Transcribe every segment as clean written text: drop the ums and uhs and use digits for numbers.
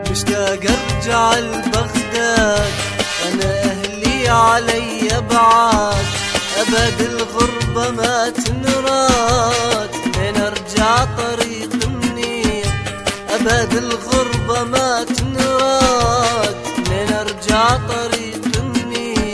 مشتاق ارجع لبغداد، انا اهلي علي بعاد، ابد الغربة ما تنراد، من ارجع طريق منير، ابد الغربة ما تنراد، من ارجع طريق منير.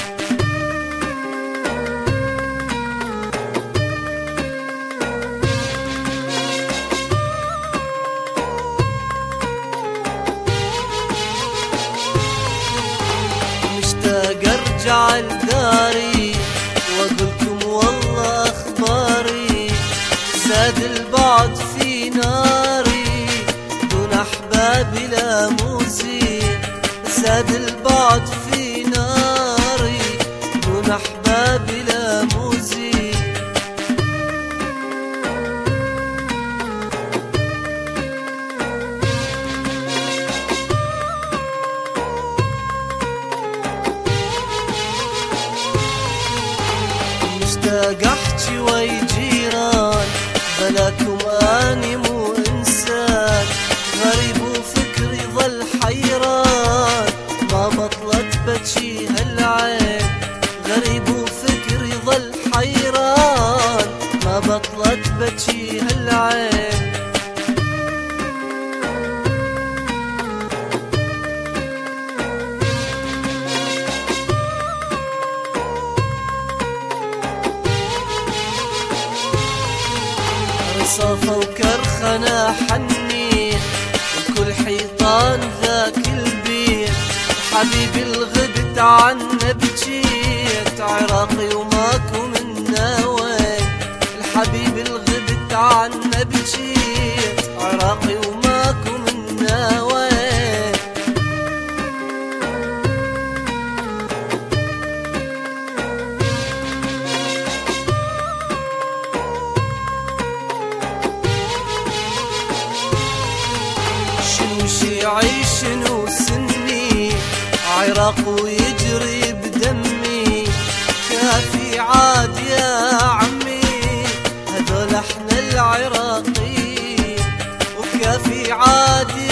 مشتاق ارجع لداري واقولكم والله اخباري، زاد البعد في ناري دون احبابي لا موزين، زاد البعد في ناري دون احبابي لا موزين. مشتاق احكي ويا جيران، بلاكم اني مو انسان، غريب وفكري ظل حيران، ما بطلت بجي هالعين، غريب وفكري ظل حيران، ما بطلت بجي هالعين. رصافة وكرخنا حنين وكل حيطان ذاك البيت، حبيبي الغبت عنا بجيت، عراقي وماكو منا وين، الحبيب الغبت عنا بجيت، عراقي وماكو منا وين. شنو شيعي شنو سني، عراق ويجري بدمي، كافي عاد يا عمي هذول احنا العراقيين، وكافي عاد